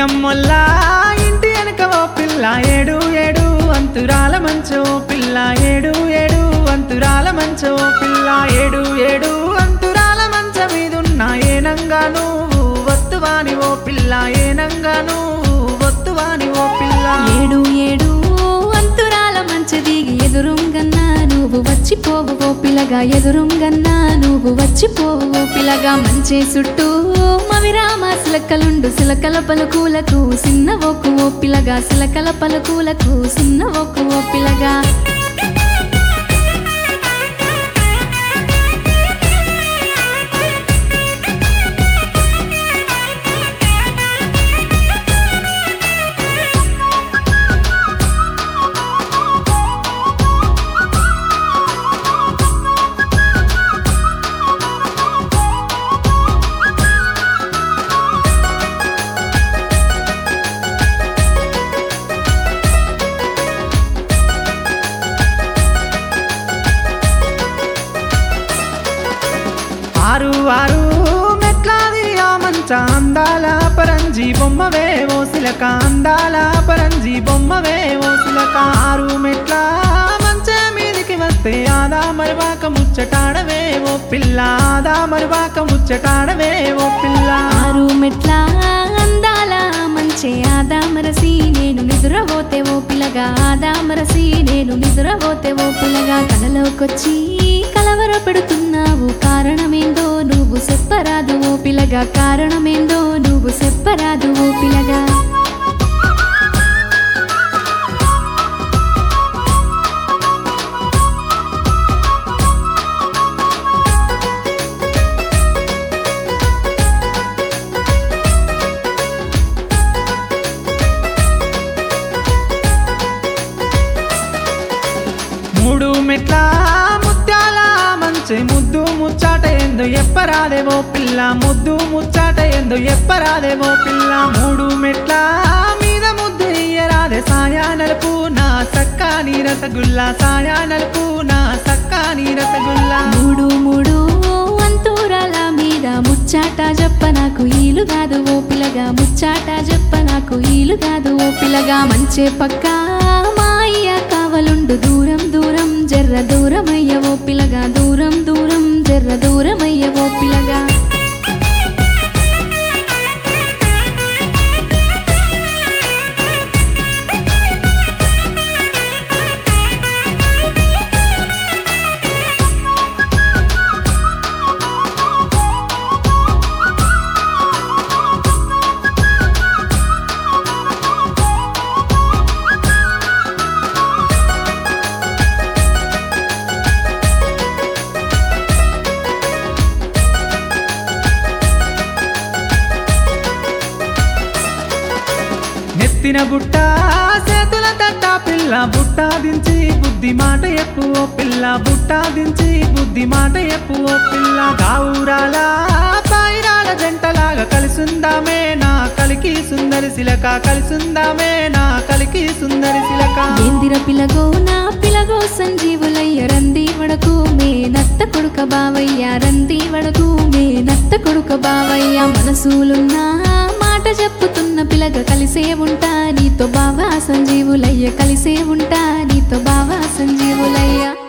అమ్మొల్లా ఇంటి వెనక ఓ పిల్ల ఏడు ఏడు అంతురాల మంచో పిల్ల ఏడు ఏడు అంతురాల మంచో పిల్ల ఏడు ఏడు అంతురాల మంచ మీదున్న ఏనంగా నువ్వు వత్తువాని ఓ పిల్ల ఏనంగా నువ్వు వత్తువాని ఓ పిల్ల ఏడు ఏడు అంతురాల మంచ దిగి ఎదురుంగన్నా నువ్వు వచ్చిపోవు ఓ పిల్లగా ఎదురుంగన్నా నువ్వు వచ్చిపోవు ఓ పిల్లగా మంచే చుట్టూ మవిరామ సిలకలుండు సిలకల పలుకులకు సిన్నవోకు ఓ పిల్లగా సిలకల పలుకులకు సిన్నవోకు ఓ పిల్లగా ఆరు ఆరు మెట్లాది ఆ మంచ అందాల పరంజి బొమ్మవే ఓ సిలక అందాల పరంజి బొమ్మవే ఓ సిలక ఆరు మెట్ల మంచ మీదికి వస్తే ఆదా మరువాక ముచ్చటాడవే ఓ పిల్ల ఆదా మరువాక ముచ్చటాడవే ఓ పిల్ల ఆరు మెట్ల అందాల మంచే ఆదామరసి నేను నిద్రపోతే ఓ పిల్లగా ఆదామరసి నేను నిద్రపోతే ఓ పిల్లగా కలలోకొచ్చి కలవర పెడుతున్నావు కారణమేందో నువ్వు చెప్పరాదు ఓ పిల్లగా కారణమేందో నువ్వు చెప్పరాదు ఓ పిల్లగా మూడు మెట్ల ముత్యాల మంచి ముద్దు ముచ్చాట ఎందు ఎప్పరాదేవో పిల్ల ముద్దు ముచ్చాట ఎందు ఎప్పరాదేవో పిల్ల మూడు మెట్ల మీద ముద్దు ఇయ్యరాదే సాయా నలుపు నా సక్కాని రసగుల్లా సాయా నలుపు నా సక్కాని రసగుల్లా మూడు మూడు అంతూరాల మీద ముచ్చాట చెప్ప నాకు ఈలు కాదు ఓ పిల్లగా ముచ్చాట చెప్ప నాకు ఈలు కాదు ఓ పిల్లగా మంచే పక్క మా అయ్య కావలుండు దూరం దూరం జర్ర దూరమయ్య ఓ పిల్లగా దూరం దూరం జర్ర దూరమయ్య ఓ పిల్లగా నెత్తిన బుట్ట చేతుల తట్ట పిల్ల బుట్ట దించి బుద్ధి మాట ఎప్పు ఓ పిల్ల బుట్ట దించి బుద్ధి మాట ఎప్పు ఓ పిల్ల కావురాల పాయిరాల జంటలాగా కలిసుందామే నా కలికి సుందరి సిలక కలిసుందామే నా కలికి సుందరి సిలక ఏందిర పిలగో నా పిలగో సంజీవులయ్య రంది వడకు మే నత్త కొడుక బావయ్య రంది వడకు మే నత్త కొడుక బావయ్య మనసులున్నా మాట చెప్పుతున్న పిలగ కలిసే ఉంటా నీతో బావా సంజీవులయ్య కలిసే ఉంటా నీతో బావా సంజీవులయ్య